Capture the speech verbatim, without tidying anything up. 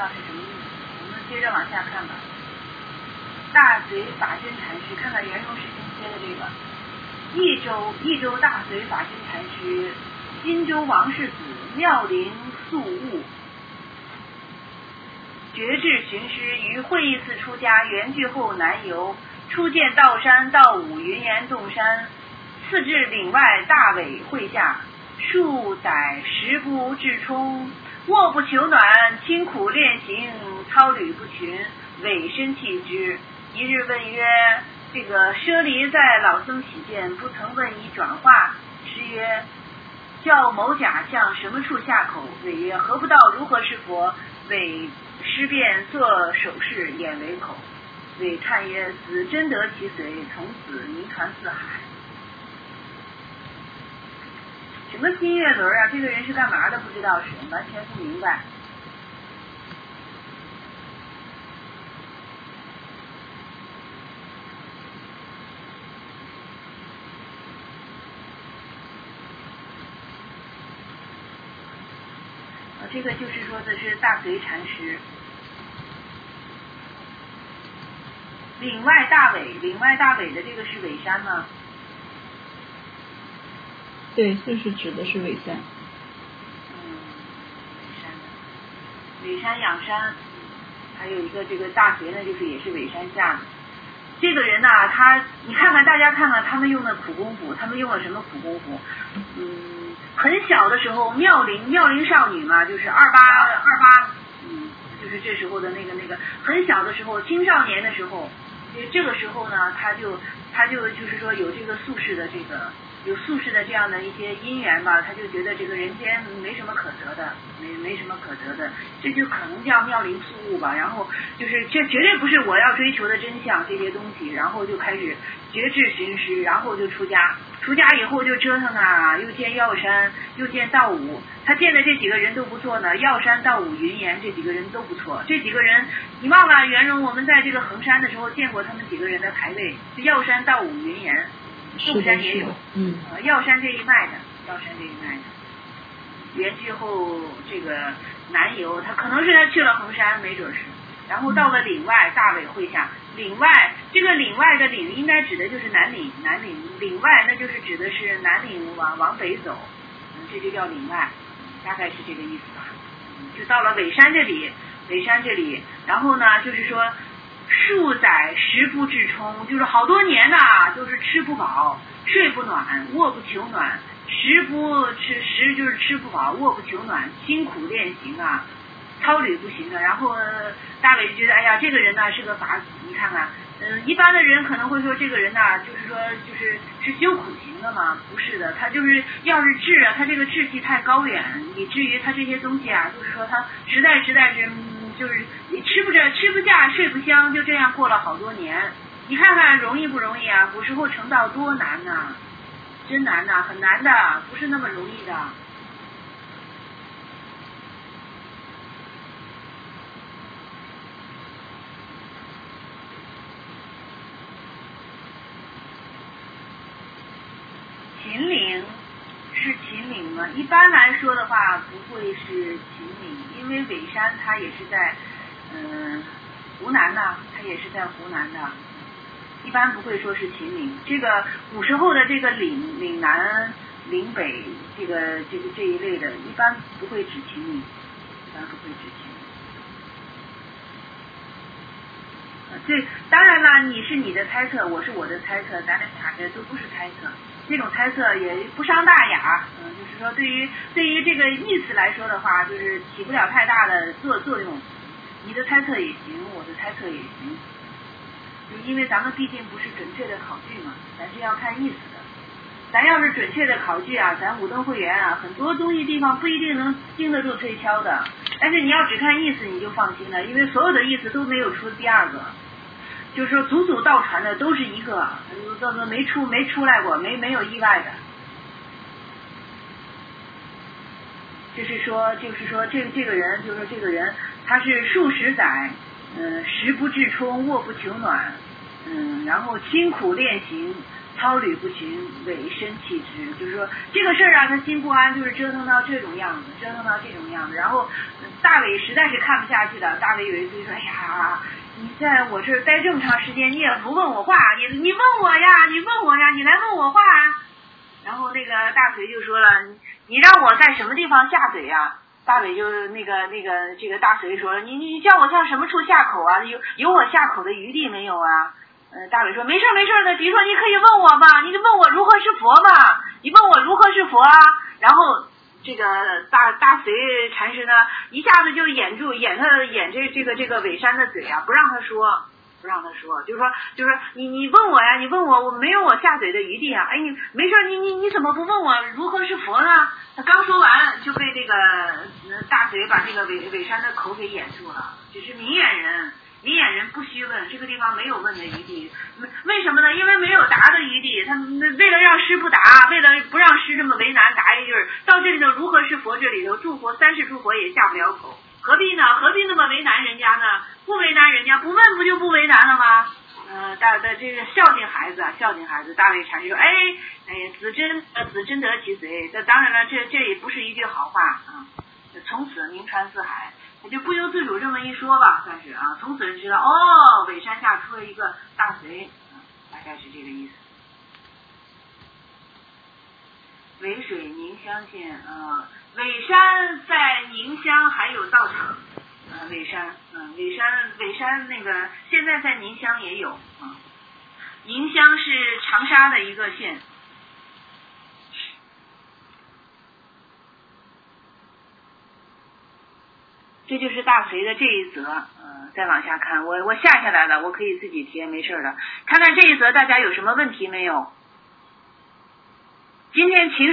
道是什么意思。我们接着往下看吧。大随法真禅师，看看圆融师兄接的这个。益州益州大随法真禅师，荆州王世子，妙龄宿悟，觉智寻师，于会义寺出家，圆寂后南游，初见道山道武云岩洞山，次至岭外大尾会下，数载食不至充，卧不求暖，清苦练行，操履不群，委身弃之。一日问曰：这个舍离在老僧起见，不曾问以转化。师曰：教某甲向什么处下口？委曰：何不道如何是佛？委师便作手势，眼为口。委叹曰：子真得其随，从此名传四海。什么新月轮啊？这个人是干嘛的？不知道，是完全不明白。这个就是说的是大随禅师。岭外大尾，岭外大尾的这个是尾山吗？ 对，就是指的是尾山。 嗯，尾山的，尾山仰山，还有一个这个大随呢，就是也是尾山下的。这个人呐、啊，他你看看大家看看他们用的苦功夫，他们用了什么苦功夫？嗯，很小的时候，妙龄妙龄少女嘛，就是二八二八，嗯，就是这时候的那个那个很小的时候，青少年的时候，这个时候呢，他就他就就是说有这个宿世的这个有宿世的这样的一些因缘吧，他就觉得这个人间没什么可得的，没没什么可得的，这就可能叫妙龄宿悟吧。然后就是这绝对不是我要追求的真相这些东西，然后就开始觉智寻师，然后就出家。出家以后就折腾啊，又见药山，又见道武。他见的这几个人都不错呢，药山、道武、云岩这几个人都不错。这几个人，你忘了袁荣我们在这个衡山的时候见过他们几个人的牌位，药山、道武、云岩，洞山也有， 嗯， 呃，药山这一脉的，药山这一脉的。圆寂后这个南游，他可能是他去了衡山，没准是。然后到了岭外大尾会下，岭外这个岭外的岭应该指的就是南岭，南岭岭外那就是指的是南岭往往北走，嗯，这就叫岭外，大概是这个意思吧。就到了尾山这里，尾山这里，然后呢就是说数载食不至充，就是好多年呐、啊，就是吃不饱，睡不暖，卧不求暖，食不吃食就是吃不饱，卧不求暖，辛苦练行啊。操履不行的，然后大伟就觉得，哎呀，这个人呢是个法子，你看看，嗯，一般的人可能会说这个人呢，就是说就是是修苦行的嘛，不是的，他就是要是志啊，他这个志气太高远，以至于他这些东西啊，就是说他实在实在是，嗯、就是你吃不着、吃不下、睡不香，就这样过了好多年。你看看容易不容易啊？古时候成道多难呐、啊，真难呐、啊，很难的，不是那么容易的。秦岭是秦岭吗？一般来说的话不会是秦岭，因为尾山它也是在嗯、呃、湖南的，它也是在湖南的，一般不会说是秦岭。这个古时候的这个岭岭南岭北这个这个这一类的，一般不会指秦岭，一般不会指秦岭。这当然了，你是你的猜测，我是我的猜测，咱俩俩这都不是猜测，这种猜测也不伤大雅，嗯，就是说对于对于这个意思来说的话，就是起不了太大的作作用。你的猜测也行，我的猜测也行，就因为咱们毕竟不是准确的考据嘛，咱是要看意思的。咱要是准确的考据啊，咱武登会员啊，很多东西地方不一定能经得住推敲的。但是你要只看意思，你就放心了，因为所有的意思都没有出第二个。就是说祖祖道传的都是一个，都都没出没出来过，没没有意外的。就是说，就是说这这个人，就是说这个人，他是数十载，嗯、呃，食不至充，卧不求暖，嗯，然后辛苦练行， 操履不勤，委身弃之。就是说这个事儿啊，他心不安，就是折腾到这种样子，折腾到这种样子。然后大伟实在是看不下去了，大伟有一次就说：“哎呀，你在我这儿待这么长时间，你也不问我话，你你问我呀，你问我呀，你来问我话啊。”然后那个大隋就说了：“你让我在什么地方下嘴呀？”大伟就那个那个这个大隋说了：“你你叫我向什么处下口啊？有有我下口的余地没有啊？”呃，大伟说：“没事没事的，比如说你可以问我嘛，你就问我如何是佛嘛，你问我如何是佛啊。”然后这个大大隋禅师呢，一下子就掩住掩他掩这这个这个韦山的嘴啊，不让他说。不让他说，就说就说你你问我呀，你问我，我没有我下嘴的余地啊！哎，你没事，你你你怎么不问我如何是佛呢？他刚说完就被这个大隋把这个韦韦山的口给掩住了。只是明眼人，明眼人不须问，这个地方没有问的余地。为什么呢？因为没有答的余地。他为了让师不答，为了不让师这么为难，答一句到这里头如何是佛这里头诸佛三世诸佛也下不了口。何必呢？何必那么为难人家呢？不为难人家，不问不就不为难了吗？呃，大的这个孝敬孩子啊，孝敬孩子。大卫禅师说：“哎哎，子真呃子真得其随。”这当然了，这这也不是一句好话啊。从此名传四海，他就不由自主这么一说吧，算是啊。从此人知道哦，尾山下出了一个大隋啊，大概是这个意思。尾水宁乡县啊。尾山在宁乡还有道场，呃，尾山，嗯、呃，尾山，尾山那个现在在宁乡也有啊。宁乡是长沙的一个县。这就是大隋的这一则，呃，再往下看，我我下下来了，我可以自己贴，没事的。看看这一则大家有什么问题没有？今天其实。